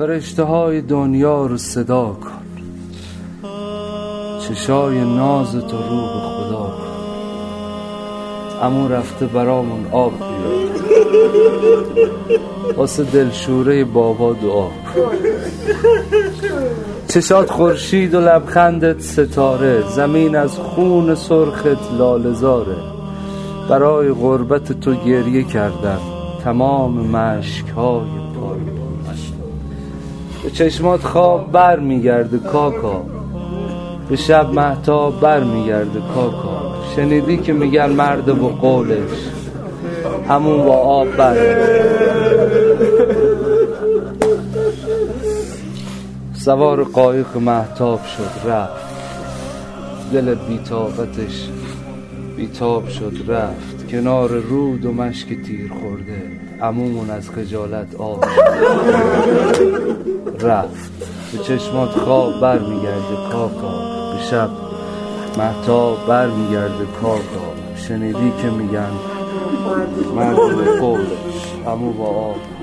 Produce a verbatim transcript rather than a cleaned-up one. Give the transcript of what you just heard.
فرشته های دنیا رو صدا کن، چشای ناز تو رو به خدا کن. عمو رفته برامون آب بیار، واسه دلشوره بابا دعا کن. چشات خورشید و لبخندت ستاره، زمین از خون سرخت لاله‌زاره. برای غربت تو گریه کردم، تمام مشک‌های پای به چشمات خواب بر میگرده کاکا، به شب مهتاب بر میگرده کاکا. شنیدی که میگن مرد با قولش، همون با آب بر. سوار قایق مهتاب شد رفت، دل بیتابتش بیتاب شد رفت. کنار رود و مشک تیر خورده، عمومون از خجالت آب رفت. به چشمات خواب بر میگرده کاکا، به شب مهتاب بر میگرده کاکا. شنیدی که میگن مرد به قولش، عمو با آب.